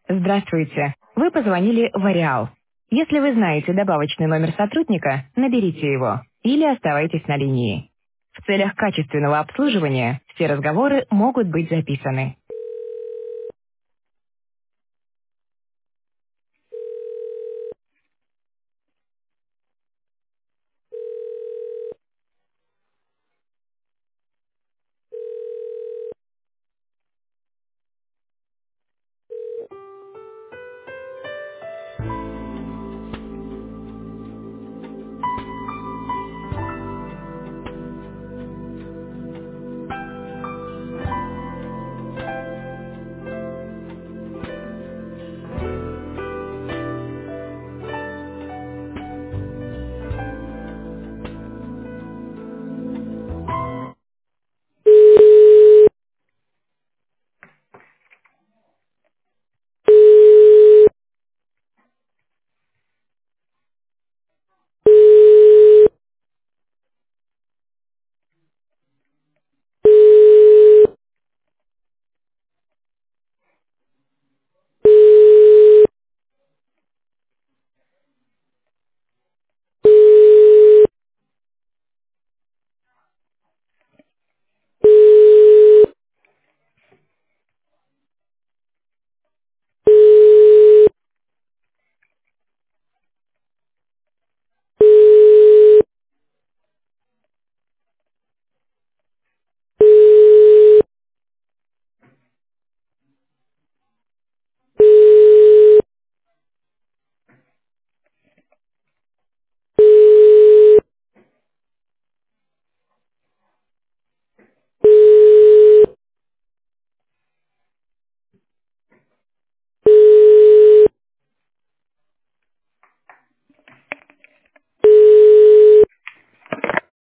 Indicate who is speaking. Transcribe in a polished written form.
Speaker 1: Здравствуйте. Вы позвонили в Ареал. Если вы знаете добавочный номер сотрудника, наберите его или оставайтесь на линии. В целях качественного обслуживания все разговоры могут быть записаны.